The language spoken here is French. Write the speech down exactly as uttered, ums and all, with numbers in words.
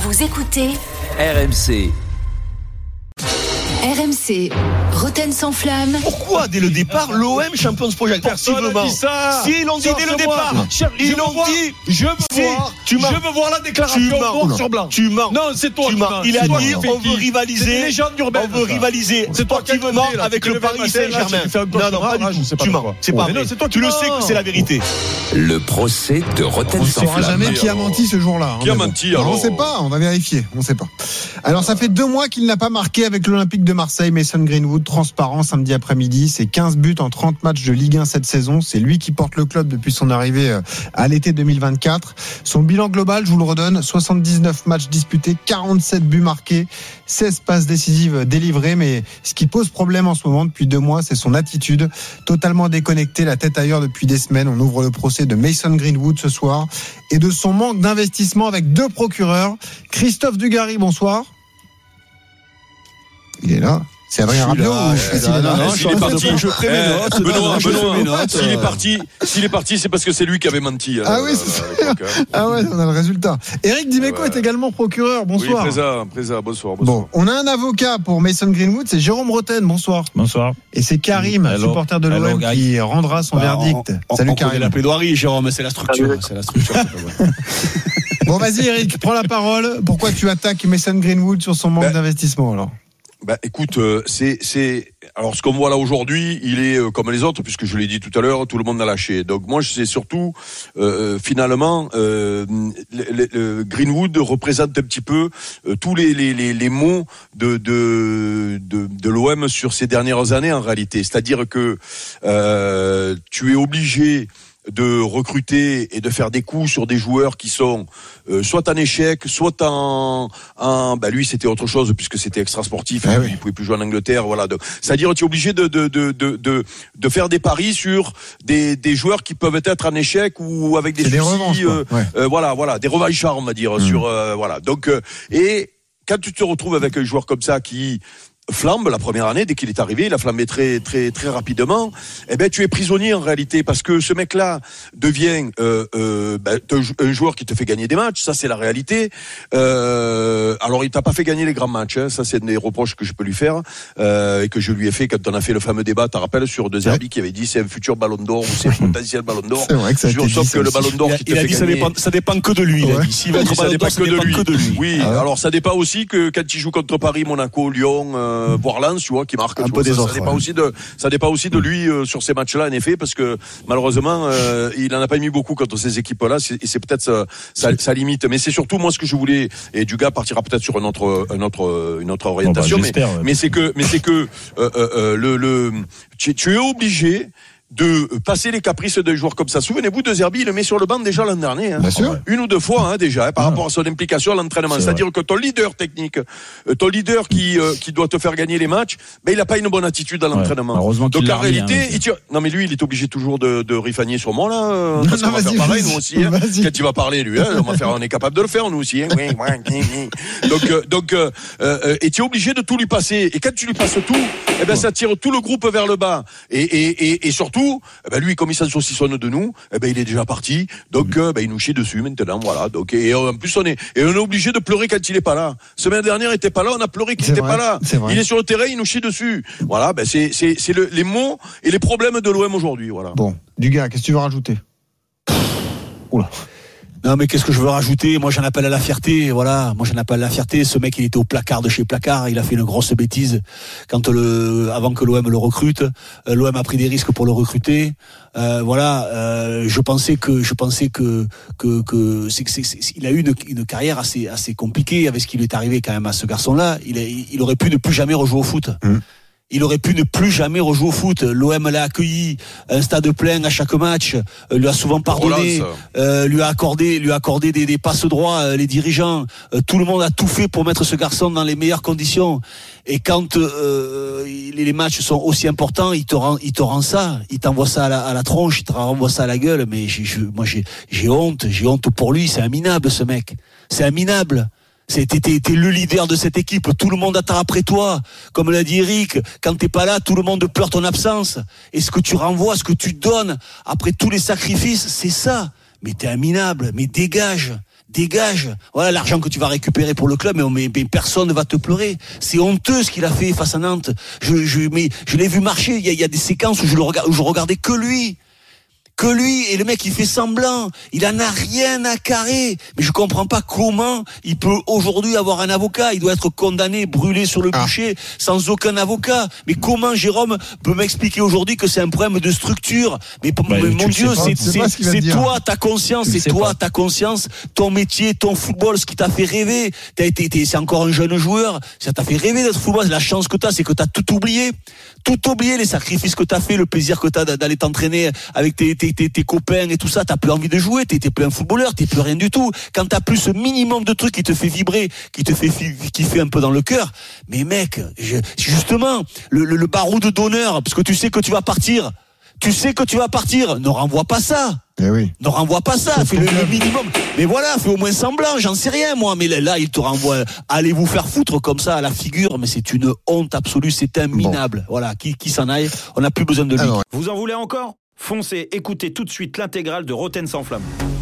Vous écoutez R M C. R M C, Roten sans flamme. Pourquoi dès le départ l'O M Champions Project? Effectivement. Si ils l'ont dit dès le départ. Ils l'ont dit. Je veux si, voir. Tu je veux voir la déclaration noir sur blanc. Tu mens. Non, c'est toi. Tu mens. Il a dit on veut rivaliser. On veut rivaliser sportivement avec le Paris Saint-Germain. Non, non, pas du tout. Tu mens. C'est pas vrai. Tu le sais que c'est la vérité. Le procès de Roten sans flamme. On ne saura jamais qui a menti ce jour-là. Qui a menti alors? On ne sait pas. On va vérifier. On ne sait pas. Alors, ça fait deux mois qu'il n'a pas marqué avec l'Olympique de Marseille. Mason Greenwood, transparent samedi après-midi. C'est quinze buts en trente matchs de Ligue un cette saison. C'est lui qui porte le club depuis son arrivée à l'été deux mille vingt-quatre. Son bilan global, je vous le redonne, soixante-dix-neuf matchs disputés, quarante-sept buts marqués, seize passes décisives délivrées. Mais ce qui pose problème en ce moment depuis deux mois, c'est son attitude. Totalement déconnecté, la tête ailleurs depuis des semaines. On ouvre le procès de Mason Greenwood ce soir et de son manque d'investissement avec deux procureurs. Christophe Dugarry, bonsoir. Il est là. C'est Adrien Rabiot ou s'il est là? Non, s'il est parti, je ferai mes notes. Benoît, Benoît, s'il est parti, s'il est parti, c'est parce que c'est lui qui avait menti. Ah oui, c'est ça. Ah ouais, on a le résultat. Éric Dimeco est également procureur. Bonsoir. Oui, présent, présent, bonsoir, bonsoir. Bon, on a un avocat pour Mason Greenwood, c'est Jérôme Roten. Bonsoir. Bonsoir. Et c'est Karim, Hello. supporter de l'O M, Hello, qui rendra son bah, verdict. On, Salut on Karim. la plaidoirie, Jérôme, c'est la structure. C'est la structure. Bon, vas-y, Éric, prends la parole. Pourquoi tu attaques Mason Greenwood sur son manque ben, d'investissement alors? Bah, écoute, euh, c'est, c'est, alors ce qu'on voit là aujourd'hui, il est euh, comme les autres, puisque je l'ai dit tout à l'heure, tout le monde a lâché. Donc moi, c'est surtout, euh, finalement, euh, le, le Greenwood représente un petit peu euh, tous les, les, les, les mots de, de, de, de l'O M sur ces dernières années en réalité. C'est-à-dire que euh, tu es obligé de recruter et de faire des coups sur des joueurs qui sont euh, soit en échec, soit en, en bah lui c'était autre chose puisque c'était extra sportif, ah oui. Il pouvait plus jouer en Angleterre, voilà. Donc, c'est-à-dire tu es obligé de de de de de de faire des paris sur des des joueurs qui peuvent être en échec ou avec des c'est soucis, des revanches, euh, ouais. euh, voilà voilà des revanchards on va dire mmh. sur euh, voilà. Donc euh, et quand tu te retrouves avec un joueur comme ça qui flambe la première année, dès qu'il est arrivé, il a flambé très très très rapidement. Eh ben tu es prisonnier en réalité parce que ce mec-là devient euh, euh, ben, un joueur qui te fait gagner des matchs. Ça c'est la réalité. Euh, alors il t'a pas fait gagner les grands matchs. Hein. Ça c'est des reproches que je peux lui faire euh, et que je lui ai fait quand on a fait le fameux débat. T'as rappelles sur De Zerbi ouais. qui avait dit c'est un futur Ballon d'Or ou c'est un potentiel Ballon d'Or. C'est vrai que ça a été dit, sauf que le Ballon d'Or il a, qui te il a fait dit gagner. Ça dépend, ça dépend que de lui. Ouais. Il a dit s'il va être Ballon d'Or, ça dépend que de lui. Oui. Ah ouais. Alors ça dépend aussi que quand il joue contre Paris, Monaco, Lyon, euh, voire Lens, tu vois, qui marque. Un tu peu vois, des ça, autres, ça dépend ouais. aussi de, ça dépend aussi de lui euh, sur ces matchs-là, en effet, parce que malheureusement, euh, il en a pas mis beaucoup contre ces équipes-là. C'est, et c'est peut-être sa, sa, sa limite. Mais c'est surtout moi ce que je voulais. Et Dugas partira peut-être sur un autre, un autre, une autre orientation. Bon, bah, mais, ouais. mais c'est que, mais c'est que euh, euh, le, le, tu, tu es obligé de passer les caprices d'un joueur comme ça. Souvenez-vous de Zerbi, il le met sur le banc déjà l'an dernier. Hein. Bien sûr. Une ou deux fois hein, déjà, hein, par ah. rapport à son implication à l'entraînement. C'est C'est-à-dire vrai. que ton leader technique, ton leader qui euh, qui doit te faire gagner les matchs, ben il a pas une bonne attitude à l'entraînement. Ouais. Heureusement qu'il Donc l'a en remis, réalité, hein, il tire... non mais lui, il est obligé toujours de, de rifagner sur moi là. Euh, parce non, qu'on va vas-y, faire pareil vas-y, nous aussi. Hein. Quand il va parler lui, hein, on va faire, on est capable de le faire nous aussi. Hein. donc euh, donc euh, euh, et tu es obligé de tout lui passer. Et quand tu lui passes tout, eh ben ça tire tout le groupe vers le bas. Et et et, et surtout, eh ben lui comme il s'en saucissonne de nous, eh ben il est déjà parti. Donc mmh. euh, ben il nous chie dessus maintenant, voilà. Donc et, et en plus on est et on est obligé de pleurer quand il est pas là. Semaine dernière il était pas là, on a pleuré qu'il était pas là. Il est sur le terrain, il nous chie dessus. Voilà, ben c'est c'est c'est le, les mots et les problèmes de l'O M aujourd'hui, voilà. Bon, Dugas, qu'est-ce que tu veux rajouter? Oula. Non mais qu'est-ce que je veux rajouter? Moi j'en appelle à la fierté, voilà. Moi j'en appelle à la fierté. Ce mec il était au placard de chez Placard, il a fait une grosse bêtise quand le, avant que l'O M le recrute. L'O M a pris des risques pour le recruter. Euh, voilà, euh, je pensais que je pensais que que que c'est, c'est, c'est, il a eu une, une carrière assez assez compliquée avec ce qui lui est arrivé quand même à ce garçon-là. Il a, il aurait pu ne plus jamais rejouer au foot. Mmh. Il aurait pu ne plus jamais rejouer au foot. L'O M l'a accueilli, un stade plein à chaque match, euh, lui a souvent pardonné, euh, lui a accordé, lui a accordé des, des passes droits, euh, les dirigeants. Euh, tout le monde a tout fait pour mettre ce garçon dans les meilleures conditions. Et quand euh, les matchs sont aussi importants, il te rend, il te rend ça, il t'envoie ça à la, à la tronche, il te renvoie ça à la gueule. Mais j'ai, je, moi j'ai, j'ai honte, j'ai honte pour lui. C'est un minable ce mec, c'est un minable. T'es, t'es, t'es le leader de cette équipe, tout le monde attend après toi. Comme l'a dit Eric, quand t'es pas là, tout le monde pleure ton absence. Et ce que tu renvoies, ce que tu donnes, après tous les sacrifices, c'est ça. Mais t'es un minable, mais dégage. dégage. Voilà l'argent que tu vas récupérer pour le club, mais, mais, mais personne ne va te pleurer. C'est honteux ce qu'il a fait face à Nantes. Je, je, mais, je l'ai vu marcher. Il y a, il y a des séquences où je le regarde, où je regardais que lui. Que lui, et le mec il fait semblant, il en a rien à carrer, mais je comprends pas comment il peut aujourd'hui avoir un avocat, il doit être condamné, brûlé sur le bûcher, ah. sans aucun avocat, mais comment Jérôme peut m'expliquer aujourd'hui que c'est un problème de structure? Mais, bah, mais mon Dieu, pas, c'est, c'est, c'est toi ta conscience, c'est toi pas. ta conscience, ton métier, ton football, ce qui t'a fait rêver, t'as été, t'es, c'est encore un jeune joueur, ça t'a fait rêver d'être football, la chance que t'as, c'est que t'as tout oublié, tout oublié, les sacrifices que t'as fait, le plaisir que t'as d'aller t'entraîner avec tes, tes Tes, tes copains et tout ça, t'as plus envie de jouer, t'es, t'es plus un footballeur, t'es plus rien du tout. Quand t'as plus ce minimum de trucs qui te fait vibrer, qui te fait kiffer un peu dans le cœur, mais mec, je, justement, le, le, le baroud d'honneur, parce que tu sais que tu vas partir, tu sais que tu vas partir, ne renvoie pas ça. Eh oui. Ne renvoie pas ça, fais le, le minimum. Mais voilà, fais au moins semblant, j'en sais rien moi. Mais là, il te renvoie, allez vous faire foutre comme ça à la figure. Mais c'est une honte absolue, c'est un minable. Bon. Voilà, qui, qui s'en aille, on n'a plus besoin de lui. Alors, vous en voulez encore ? Foncez, écoutez tout de suite l'intégrale de Rotten sans flamme.